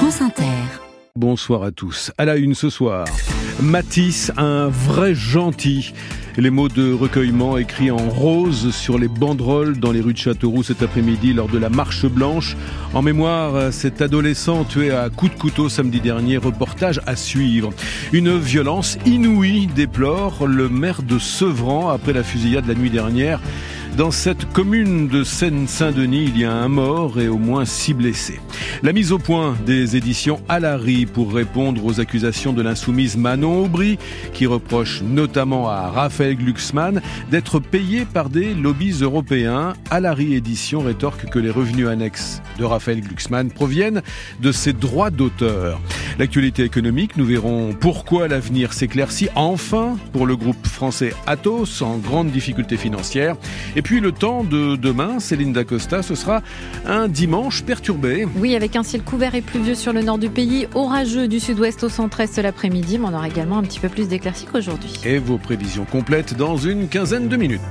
France Inter. Bonsoir à tous. À la une ce soir, Matisse, un vrai gentil. Les mots de recueillement écrits en rose sur les banderoles dans les rues de Châteauroux cet après-midi lors de la marche blanche. En mémoire, cet adolescent tué à coups de couteau samedi dernier. Reportage à suivre. Une violence inouïe déplore le maire de Sevran après la fusillade la nuit dernière. Dans cette commune de Seine-Saint-Denis, il y a un mort et au moins 6 blessés. La mise au point des éditions Alary pour répondre aux accusations de l'insoumise Manon Aubry, qui reproche notamment à Raphaël Glucksmann d'être payé par des lobbies européens. Alary Éditions rétorque que les revenus annexes de Raphaël Glucksmann proviennent de ses droits d'auteur. L'actualité économique, nous verrons pourquoi l'avenir s'éclaircit enfin pour le groupe français Atos en grande difficulté financière. Et puis le temps de demain, Céline Dacosta, ce sera un dimanche perturbé. Oui, avec un ciel couvert et pluvieux sur le nord du pays, orageux du sud-ouest au centre-est l'après-midi, mais on aura également un petit peu plus d'éclaircies qu'aujourd'hui. Et vos prévisions complètes dans une quinzaine de minutes.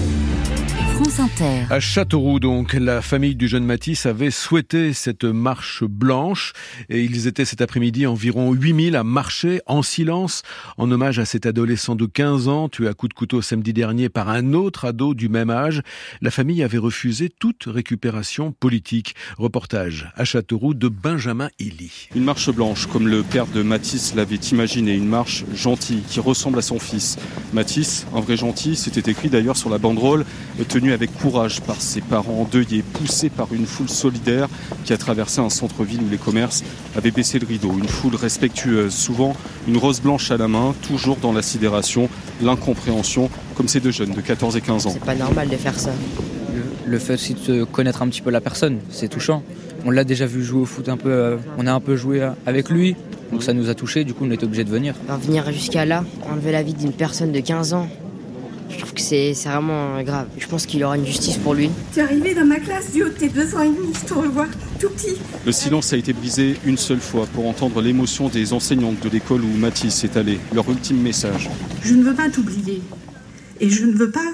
France Inter. À Châteauroux, donc, la famille du jeune Matisse avait souhaité cette marche blanche et ils étaient cet après-midi environ 8000 à marcher en silence en hommage à cet adolescent de 15 ans tué à coups de couteau samedi dernier par un autre ado du même âge. La famille avait refusé toute récupération politique. Reportage à Châteauroux de Benjamin Illy. Une marche blanche, comme le père de Matisse l'avait imaginé, une marche gentille qui ressemble à son fils. Matisse, un vrai gentil, c'était écrit d'ailleurs sur la banderole, tenu avec courage par ses parents endeuillés, poussé par une foule solidaire qui a traversé un centre-ville où les commerces avaient baissé le rideau. Une foule respectueuse, souvent une rose blanche à la main, toujours dans la sidération, l'incompréhension, comme ces deux jeunes de 14 et 15 ans. C'est pas normal de faire ça. Le fait aussi de connaître un petit peu la personne, c'est touchant. On l'a déjà vu jouer au foot un peu, on a un peu joué avec lui, donc ça nous a touchés, du coup on était obligés de venir. Venir jusqu'à là, enlever la vie d'une personne de 15 ans, je trouve que c'est vraiment grave. Je pense qu'il y aura une justice pour lui. Tu es arrivé dans ma classe du haut de tes 2 ans et demi, je te revois tout petit. Le silence a été brisé une seule fois pour entendre l'émotion des enseignantes de l'école où Matisse est allé. Leur ultime message. Je ne veux pas t'oublier. Et je ne veux pas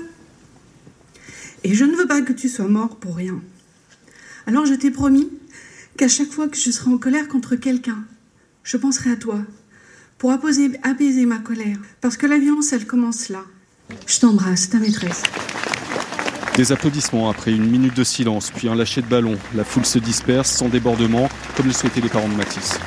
que tu sois mort pour rien. Alors je t'ai promis qu'à chaque fois que je serai en colère contre quelqu'un, je penserai à toi pour apaiser ma colère. Parce que la violence, elle commence là. Je t'embrasse, ta maîtresse. Des applaudissements après une minute de silence, puis un lâcher de ballon. La foule se disperse sans débordement, comme le souhaitaient les parents de Matisse.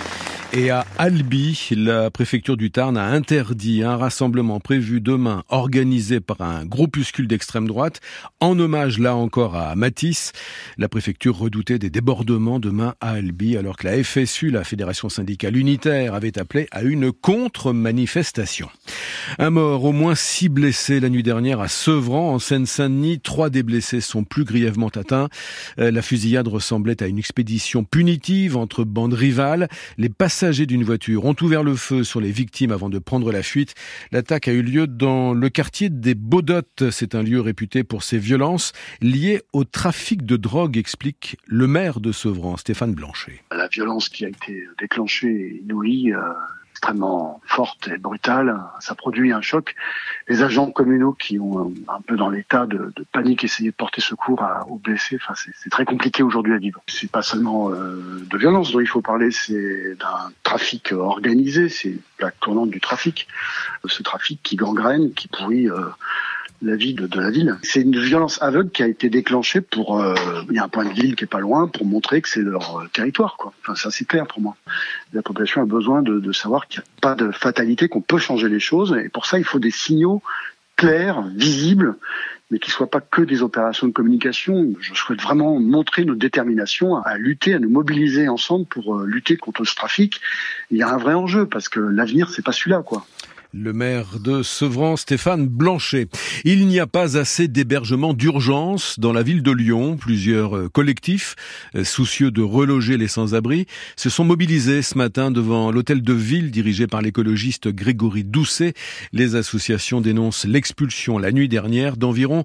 Et à Albi, la préfecture du Tarn a interdit un rassemblement prévu demain, organisé par un groupuscule d'extrême droite, en hommage là encore à Matisse. La préfecture redoutait des débordements demain à Albi, alors que la FSU, la Fédération syndicale unitaire, avait appelé à une contre-manifestation. Un mort, au moins 6 blessés la nuit dernière à Sevran, en Seine-Saint-Denis. 3 des blessés sont plus grièvement atteints. La fusillade ressemblait à une expédition punitive entre bandes rivales. Les passagers d'une voiture ont ouvert le feu sur les victimes avant de prendre la fuite. L'attaque a eu lieu dans le quartier des Baudottes. C'est un lieu réputé pour ses violences liées au trafic de drogue, explique le maire de Sevran, Stéphane Blanchet. La violence qui a été déclenchée est inouïe, extrêmement forte et brutale. Ça produit un choc. Les agents communaux qui ont un peu dans l'état de panique essayé de porter secours aux blessés, c'est très compliqué aujourd'hui à vivre. C'est pas seulement de violence dont il faut parler, c'est d'un trafic organisé, c'est la tournante du trafic. Ce trafic qui gangrène, qui pourrit la vie de la ville. C'est une violence aveugle qui a été déclenchée pour... il y a un point de ville qui est pas loin pour montrer que c'est leur territoire, quoi. Enfin, ça c'est clair pour moi. La population a besoin de savoir qu'il n'y a pas de fatalité, qu'on peut changer les choses. Et pour ça, il faut des signaux clairs, visibles, mais qui ne soient pas que des opérations de communication. Je souhaite vraiment montrer notre détermination à lutter, à nous mobiliser ensemble pour lutter contre ce trafic. Il y a un vrai enjeu, parce que l'avenir, c'est pas celui-là, quoi. Le maire de Sevran, Stéphane Blanchet. Il n'y a pas assez d'hébergements d'urgence dans la ville de Lyon. Plusieurs collectifs, soucieux de reloger les sans-abri, se sont mobilisés ce matin devant l'hôtel de ville dirigé par l'écologiste Grégory Doucet. Les associations dénoncent l'expulsion la nuit dernière d'environ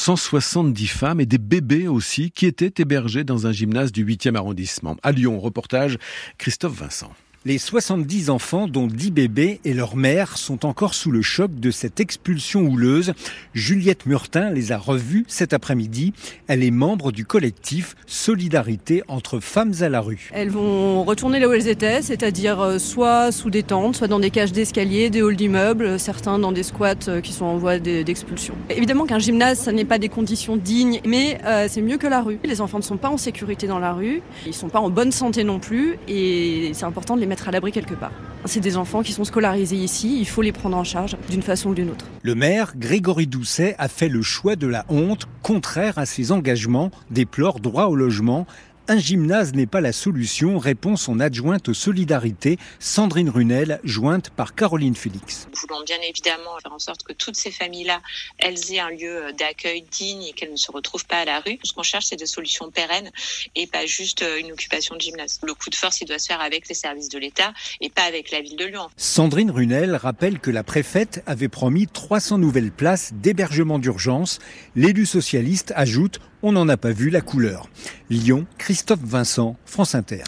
170 femmes et des bébés aussi qui étaient hébergés dans un gymnase du 8e arrondissement. À Lyon, reportage Christophe Vincent. Les 70 enfants, dont 10 bébés et leur mère, sont encore sous le choc de cette expulsion houleuse. Juliette Murtin les a revus cet après-midi. Elle est membre du collectif Solidarité entre femmes à la rue. Elles vont retourner là où elles étaient, c'est-à-dire soit sous des tentes, soit dans des cages d'escalier, des halls d'immeubles, certains dans des squats qui sont en voie d'expulsion. Évidemment qu'un gymnase, ça n'est pas des conditions dignes, mais c'est mieux que la rue. Les enfants ne sont pas en sécurité dans la rue, ils ne sont pas en bonne santé non plus, et c'est important de les mettre à l'abri quelque part. C'est des enfants qui sont scolarisés ici, il faut les prendre en charge d'une façon ou d'une autre. Le maire, Grégory Doucet, a fait le choix de la honte, contraire à ses engagements, déplore droit au logement. Un gymnase n'est pas la solution, répond son adjointe aux solidarités, Sandrine Runel, jointe par Caroline Félix. Nous voulons bien évidemment faire en sorte que toutes ces familles-là, elles aient un lieu d'accueil digne et qu'elles ne se retrouvent pas à la rue. Ce qu'on cherche, c'est des solutions pérennes et pas juste une occupation de gymnase. Le coup de force, il doit se faire avec les services de l'État et pas avec la ville de Lyon. Sandrine Runel rappelle que la préfète avait promis 300 nouvelles places d'hébergement d'urgence. L'élu socialiste ajoute: on n'en a pas vu la couleur. Lyon, Christophe Vincent, France Inter.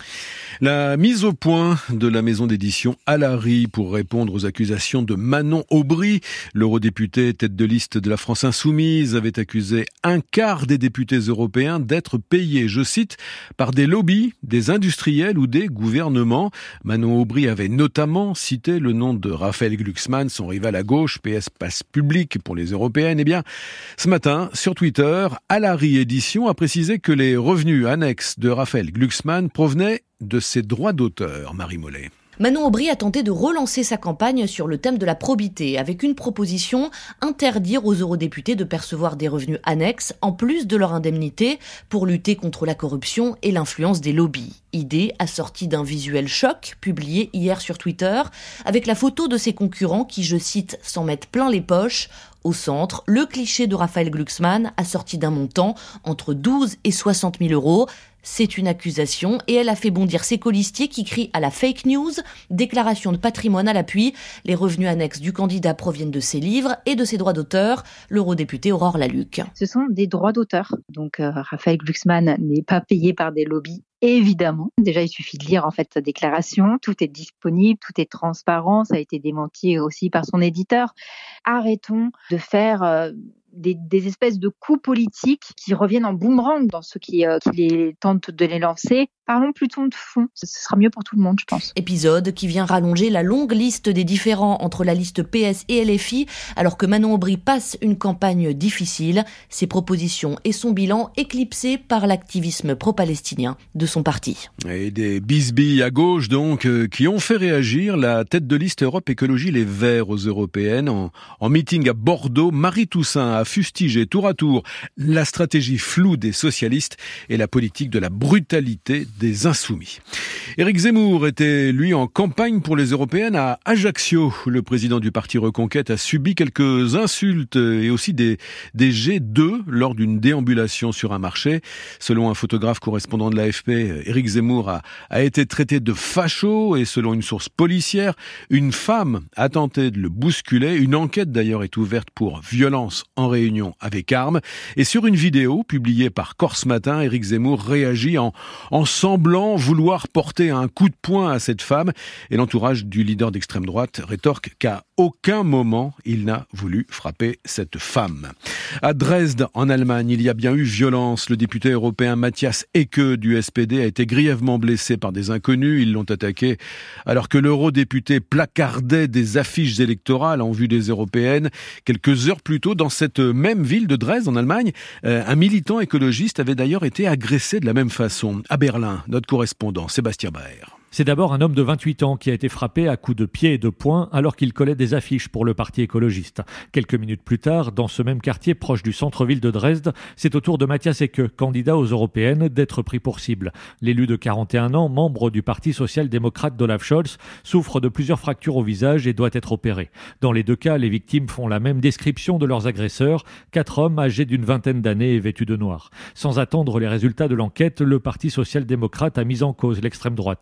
La mise au point de la maison d'édition Alary pour répondre aux accusations de Manon Aubry. L'eurodéputé tête de liste de la France Insoumise avait accusé un quart des députés européens d'être payés, je cite, par des lobbies, des industriels ou des gouvernements. Manon Aubry avait notamment cité le nom de Raphaël Glucksmann, son rival à gauche, PS Passe Public pour les européennes. Eh bien, ce matin, sur Twitter, Alary Édition a précisé que les revenus annexes de Raphaël Glucksmann provenaient de ses droits d'auteur. Marie Mollet. Manon Aubry a tenté de relancer sa campagne sur le thème de la probité avec une proposition: interdire aux eurodéputés de percevoir des revenus annexes en plus de leur indemnité pour lutter contre la corruption et l'influence des lobbies. Idée assortie d'un visuel choc publié hier sur Twitter avec la photo de ses concurrents qui, je cite, s'en mettent plein les poches. Au centre, le cliché de Raphaël Glucksmann assorti d'un montant entre 12 et 60 000 euros. C'est une accusation et elle a fait bondir ses colistiers qui crient à la fake news. Déclaration de patrimoine à l'appui. Les revenus annexes du candidat proviennent de ses livres et de ses droits d'auteur. L'eurodéputée Aurore Lalucq. Ce sont des droits d'auteur. Donc Raphaël Glucksmann n'est pas payé par des lobbies. Évidemment. Déjà, il suffit de lire en fait sa déclaration. Tout est disponible, tout est transparent. Ça a été démenti aussi par son éditeur. Arrêtons de faire des espèces de coups politiques qui reviennent en boomerang dans ceux qui les tentent de les lancer. Parlons plutôt de fond. Ce sera mieux pour tout le monde, je pense. Épisode qui vient rallonger la longue liste des différends entre la liste PS et LFI, alors que Manon Aubry passe une campagne difficile. Ses propositions et son bilan éclipsés par l'activisme pro-palestinien de son parti. Et des bisbilles à gauche, donc, qui ont fait réagir la tête de liste Europe Écologie Les Verts aux européennes. En meeting à Bordeaux, Marie Toussaint a fustigé tour à tour la stratégie floue des socialistes et la politique de la brutalité des insoumis. Éric Zemmour était, lui, en campagne pour les européennes à Ajaccio. Le président du parti Reconquête a subi quelques insultes et aussi des jets d'œufs lors d'une déambulation sur un marché. Selon un photographe correspondant de l'AFP, Éric Zemmour a été traité de facho et selon une source policière, une femme a tenté de le bousculer. Une enquête d'ailleurs est ouverte pour violence en réunion avec armes. Et sur une vidéo publiée par Corse Matin, Éric Zemmour réagit en semblant vouloir porter un coup de poing à cette femme. Et l'entourage du leader d'extrême droite rétorque qu'à aucun moment il n'a voulu frapper cette femme. À Dresde, en Allemagne, il y a bien eu violence. Le député européen Matthias Ecke du SPD a été grièvement blessé par des inconnus. Ils l'ont attaqué alors que l'eurodéputé placardait des affiches électorales en vue des européennes. Quelques heures plus tôt, dans cette même ville de Dresde, en Allemagne, un militant écologiste avait d'ailleurs été agressé de la même façon. À Berlin, notre correspondant Sébastien Baer. C'est d'abord un homme de 28 ans qui a été frappé à coups de pied et de poing alors qu'il collait des affiches pour le parti écologiste. Quelques minutes plus tard, dans ce même quartier proche du centre-ville de Dresde, c'est au tour de Matthias Ecke, candidat aux européennes, d'être pris pour cible. L'élu de 41 ans, membre du parti social-démocrate d'Olaf Scholz, souffre de plusieurs fractures au visage et doit être opéré. Dans les deux cas, les victimes font la même description de leurs agresseurs, 4 hommes âgés d'une vingtaine d'années et vêtus de noir. Sans attendre les résultats de l'enquête, le parti social-démocrate a mis en cause l'extrême droite. Sur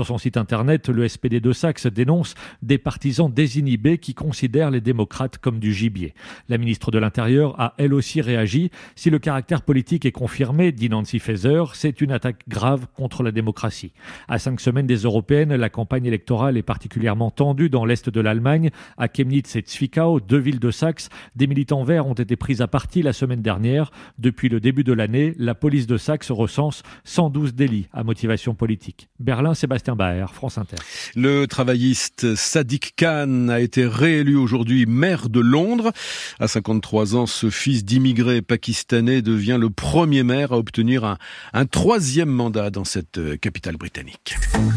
Sur son site internet, le SPD de Saxe dénonce des partisans désinhibés qui considèrent les démocrates comme du gibier. La ministre de l'Intérieur a elle aussi réagi. Si le caractère politique est confirmé, dit Nancy Faeser, c'est une attaque grave contre la démocratie. À 5 semaines des européennes, la campagne électorale est particulièrement tendue dans l'est de l'Allemagne. À Chemnitz et Zwickau, 2 villes de Saxe, des militants verts ont été pris à partie la semaine dernière. Depuis le début de l'année, la police de Saxe recense 112 délits à motivation politique. Berlin, Sébastien Baer, France Inter. Le travailliste Sadiq Khan a été réélu aujourd'hui maire de Londres. À 53 ans, ce fils d'immigrés pakistanais devient le premier maire à obtenir un 3e mandat dans cette capitale britannique.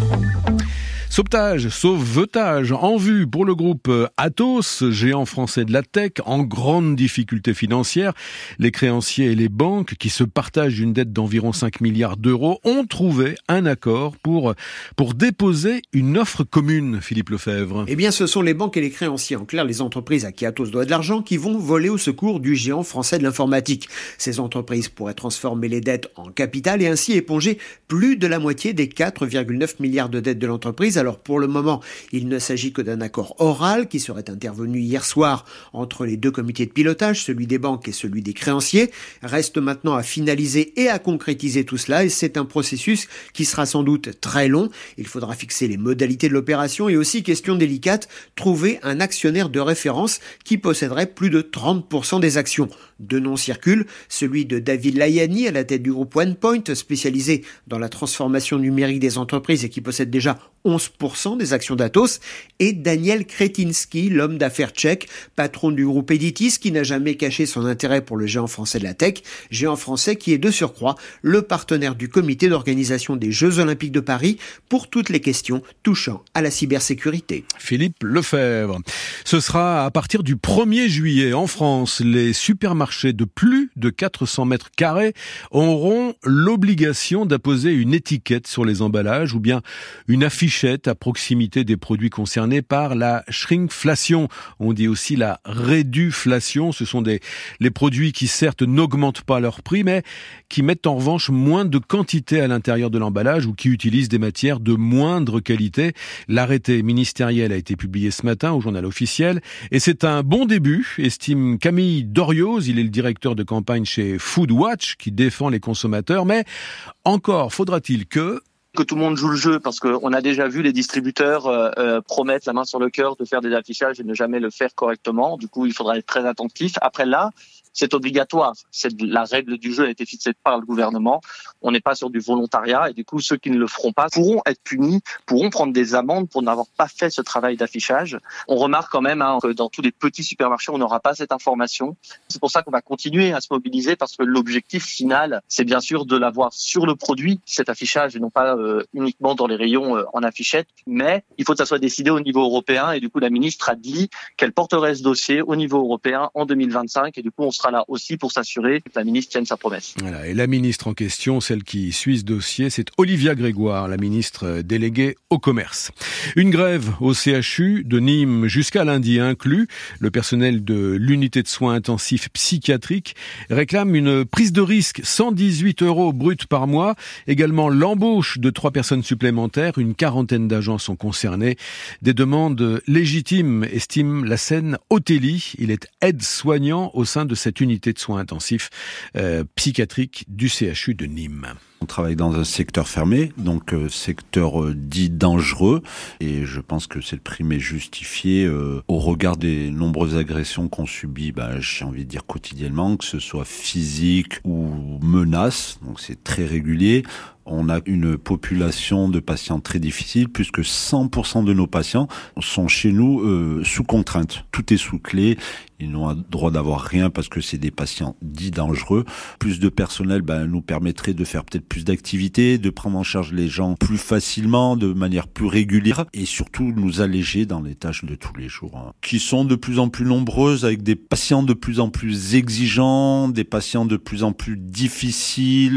Sauvetage en vue pour le groupe Atos, géant français de la tech, en grande difficulté financière. Les créanciers et les banques, qui se partagent une dette d'environ 5 milliards d'euros, ont trouvé un accord pour déposer une offre commune, Philippe Lefebvre. Eh bien, ce sont les banques et les créanciers, en clair les entreprises à qui Atos doit de l'argent, qui vont voler au secours du géant français de l'informatique. Ces entreprises pourraient transformer les dettes en capital et ainsi éponger plus de la moitié des 4,9 milliards de dettes de l'entreprise. Alors pour le moment, il ne s'agit que d'un accord oral qui serait intervenu hier soir entre les 2 comités de pilotage, celui des banques et celui des créanciers. Reste maintenant à finaliser et à concrétiser tout cela et c'est un processus qui sera sans doute très long. Il faudra fixer les modalités de l'opération et aussi, question délicate, trouver un actionnaire de référence qui posséderait plus de 30% des actions. 2 noms circulent, celui de David Layani à la tête du groupe OnePoint, spécialisé dans la transformation numérique des entreprises et qui possède déjà 11% des actions d'Atos, et Daniel Kretinsky, l'homme d'affaires tchèque, patron du groupe Editis, qui n'a jamais caché son intérêt pour le géant français de la tech, géant français qui est de surcroît le partenaire du comité d'organisation des Jeux Olympiques de Paris pour toutes les questions touchant à la cybersécurité. Philippe Lefebvre. Ce sera à partir du 1er juillet en France. Les supermarchés de plus de 400 mètres carrés auront l'obligation d'apposer une étiquette sur les emballages ou bien une affichette à proximité des produits concernés par la shrinkflation. On dit aussi la réduflation. Ce sont les produits qui certes n'augmentent pas leur prix, mais qui mettent en revanche moins de quantité à l'intérieur de l'emballage ou qui utilisent des matières de moindre qualité. L'arrêté ministériel a été publié ce matin au journal officiel et c'est un bon début, estime Camille Dorioz. Il est le directeur de campagne chez Foodwatch qui défend les consommateurs, mais encore faudra-t-il que tout le monde joue le jeu, parce qu'on a déjà vu les distributeurs promettre la main sur le cœur de faire des affichages et ne jamais le faire correctement. Du coup, il faudra être très attentif. Après là, c'est obligatoire. La règle du jeu a été fixée par le gouvernement. On n'est pas sur du volontariat et du coup, ceux qui ne le feront pas pourront être punis, pourront prendre des amendes pour n'avoir pas fait ce travail d'affichage. On remarque quand même que dans tous les petits supermarchés, on n'aura pas cette information. C'est pour ça qu'on va continuer à se mobiliser parce que l'objectif final, c'est bien sûr de l'avoir sur le produit, cet affichage, et non pas uniquement dans les rayons en affichette. Mais il faut que ça soit décidé au niveau européen et du coup, la ministre a dit qu'elle porterait ce dossier au niveau européen en 2025 et du coup, on sera là aussi pour s'assurer que la ministre tienne sa promesse. Voilà, et la ministre en question, celle qui suit ce dossier, c'est Olivia Grégoire, la ministre déléguée au commerce. Une grève au CHU de Nîmes jusqu'à lundi inclus. Le personnel de l'unité de soins intensifs psychiatriques réclame une prise de risque, 118 € brut par mois. Également l'embauche de 3 personnes supplémentaires. Une quarantaine d'agents sont concernés. Des demandes légitimes, estime la Seine Otelli. Il est aide-soignant au sein de cette unité de soins intensifs psychiatriques du CHU de Nîmes. On travaille dans un secteur fermé, donc secteur dit dangereux, et je pense que c'est le prime est justifié au regard des nombreuses agressions qu'on subit, j'ai envie de dire quotidiennement, que ce soit physique ou menace, donc c'est très régulier. On a une population de patients très difficile, puisque 100% de nos patients sont chez nous sous contrainte. Tout est sous clé, ils n'ont droit d'avoir rien parce que c'est des patients dits dangereux. Plus de personnel nous permettrait de faire peut-être plus d'activités, de prendre en charge les gens plus facilement, de manière plus régulière, et surtout nous alléger dans les tâches de tous les jours, qui sont de plus en plus nombreuses, avec des patients de plus en plus exigeants, des patients de plus en plus difficiles.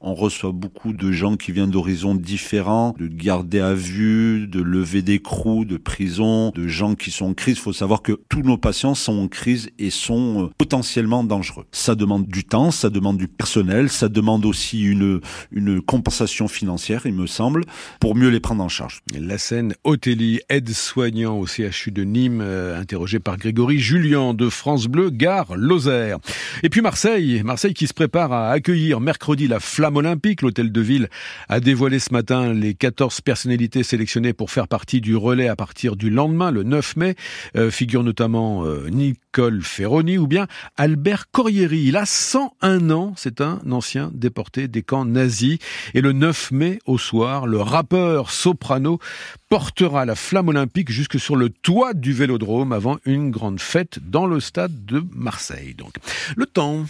On reçoit beaucoup de gens qui viennent d'horizons différents, de gardés à vue, de levée d'écrou, de prison, de gens qui sont en crise. Il faut savoir que tous nos patients sont en crise et sont potentiellement dangereux. Ça demande du temps, ça demande du personnel, ça demande aussi une compensation financière, il me semble, pour mieux les prendre en charge. Lassène Otelli, aide-soignant au CHU de Nîmes, interrogé par Grégory Julien de France Bleu, gare Lozère. Et puis Marseille qui se prépare à accueillir mercredi la Flamme Olympique. L'hôtel de ville a dévoilé ce matin les 14 personnalités sélectionnées pour faire partie du relais à partir du lendemain, le 9 mai. Figure notamment Nicole Ferroni ou bien Albert Corrieri. Il a 101 ans, c'est un ancien déporté des camps nazis. Et le 9 mai au soir, le rappeur soprano portera la Flamme Olympique jusque sur le toit du Vélodrome avant une grande fête dans le stade de Marseille. Donc, le temps.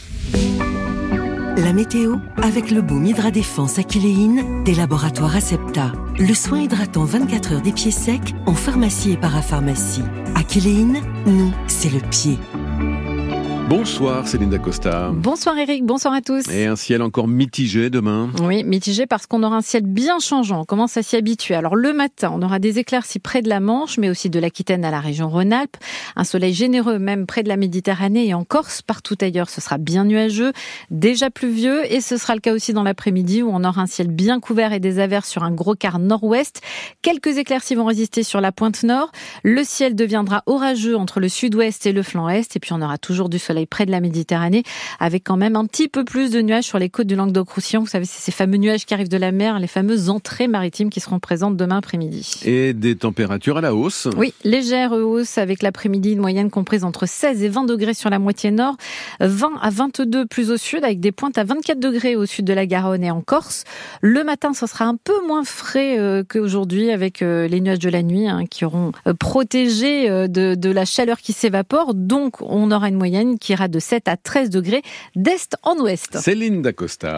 La météo avec le baume Hydra Défense Aquiléine des laboratoires Acepta. Le soin hydratant 24 heures des pieds secs en pharmacie et parapharmacie. Aquiléine, nous, c'est le pied. Bonsoir Céline Dacosta. Bonsoir Eric, bonsoir à tous. Et un ciel encore mitigé demain. Oui, mitigé parce qu'on aura un ciel bien changeant, on commence à s'y habituer. Alors le matin, on aura des éclaircies près de la Manche, mais aussi de l'Aquitaine à la région Rhône-Alpes. Un soleil généreux même près de la Méditerranée et en Corse. Partout ailleurs, ce sera bien nuageux, déjà pluvieux. Et ce sera le cas aussi dans l'après-midi où on aura un ciel bien couvert et des averses sur un gros quart nord-ouest. Quelques éclaircies vont résister sur la pointe nord. Le ciel deviendra orageux entre le sud-ouest et le flanc est. Et puis on aura toujours du soleil près de la Méditerranée, avec quand même un petit peu plus de nuages sur les côtes du Languedoc-Roussillon. Vous savez, c'est ces fameux nuages qui arrivent de la mer, les fameuses entrées maritimes qui seront présentes demain après-midi. Et des températures à la hausse. Oui, légère hausse avec l'après-midi, une moyenne comprise entre 16 et 20 degrés sur la moitié nord, 20 à 22 plus au sud, avec des pointes à 24 degrés au sud de la Garonne et en Corse. Le matin, ce sera un peu moins frais qu'aujourd'hui, avec les nuages de la nuit qui auront protégé de la chaleur qui s'évapore. Donc, on aura une moyenne qui ira de 7 à 13 degrés d'est en ouest. Céline Dacosta.